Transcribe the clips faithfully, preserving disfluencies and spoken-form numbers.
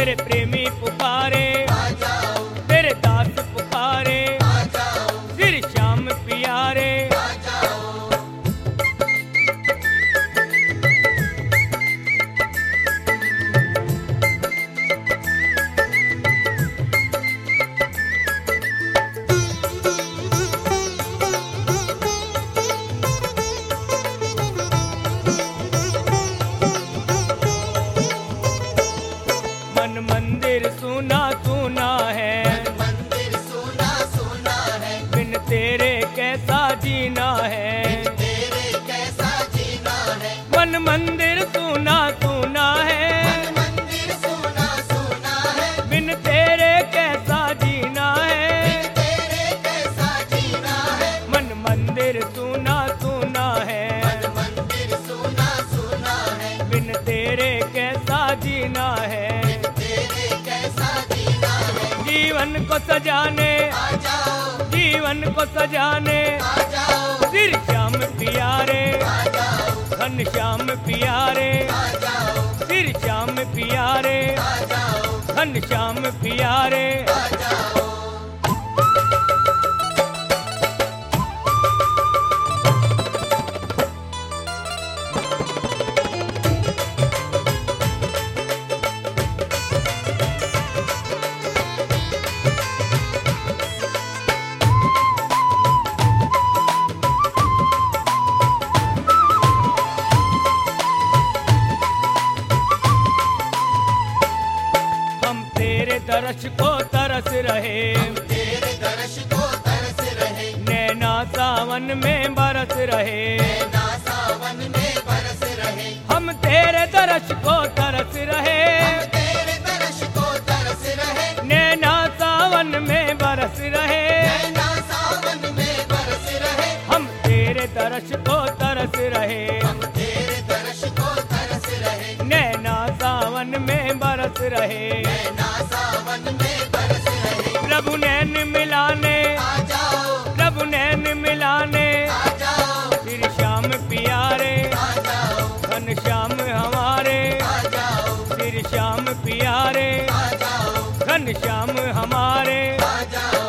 तेरे प्रेमी पुकारे, तेरे दास पुकारे, श्री श्याम प्यारे। मन मंदिर सुना सुना है, मंदिर सुना सुना है, बिन तेरे कैसा जीना है, तेरे कैसा जीना है। मन मंदिर सुना सुना है, मंदिर सुना सुना है, बिन तेरे कैसा जीना है, तेरे कैसा जीना है। मन मंदिर सुना सुना है, मंदिर सुना सुना है, बिन तेरे कैसा जीना है, तेरे कैसा जीना है। जीवन को सजाने, आ जाओ, जीवन को सजाने, आ जाओ, श्री श्याम प्यारे, आ जाओ, घन श्याम प्यारे, आ जाओ, श्री श्याम प्यारे, आ जाओ, घन श्याम प्यारे। आ जाओ। हम तेरे दर्श को तरस रहे, तेरे दर्श को तरस रहे, नैना सावन में बरस रहे। ना सावन में बरस रहे। हम तेरे दर्श को तरस रहे, तेरे दर्श को तरस रहे, नैना सावन में बरस रहे। ना सावन में बरस रहे। हम तेरे दर्श को तरस रहे, हम तेरे दर्श को तरस रहे, नैना सावन में बरस रहे। ना सावन में बरस रहे। प्रभु नैन मिलाने, आ जाओ, प्रभु नैन मिलाने, आ जाओ, श्री श्याम प्यारे, आ जाओ, घन श्याम हमारे, आ जाओ, श्री श्याम प्यारे, आ जाओ, घन श्याम हमारे। आ जाओ।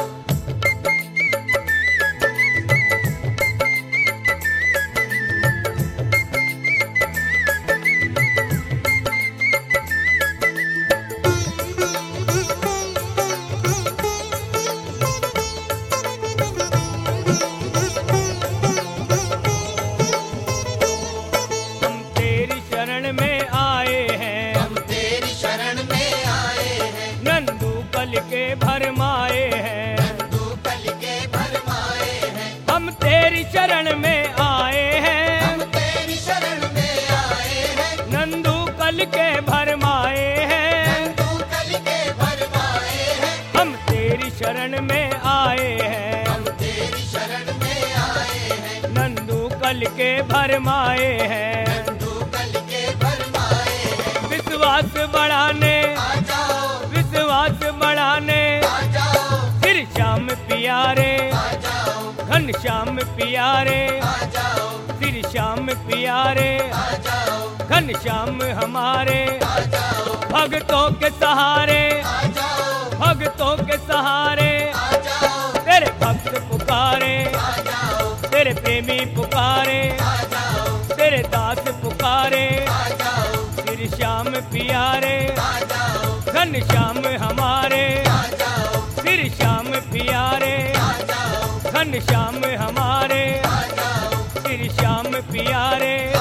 हम तेरी शरण में आए हैं, हम तेरी शरण में आए हैं, नंदू कल के भरमाए हैं। तू कल के भरमाए हैं। हम तेरी शरण में आए हैं, हम तेरी शरण में आए हैं, नंदू कल के भरमाए हैं। तू कल के भरमाए हैं। हम तेरी शरण में आए हैं, हम तेरी शरण में आए हैं, नंदू कल के भरमाए हैं। तू कल के भरमाए हैं। विश्वास बढ़ाने, आ जाओ, विश्वास बढ़ाने, आ जाओ, श्री श्याम प्यारे, आ जाओ, घन श्याम प्यारे, आ जाओ, श्री श्याम प्यारे, आ जाओ, घन श्याम हमारे। आ जाओ, भक्तों के सहारे, आ जाओ, भक्तों के सहारे, आ जाओ, तेरे भक्त पुकारे, आ जाओ, तेरे प्रेमी पुकारे, आ जाओ, तेरे दास पुकारे, आ जाओ, श्री श्याम प्यारे, आ जाओ, घन श्याम हमारे, आ जाओ, श्री श्याम प्यारे, आ जाओ, घन श्याम हमारे, आ जाओ, श्री श्याम प्यारे।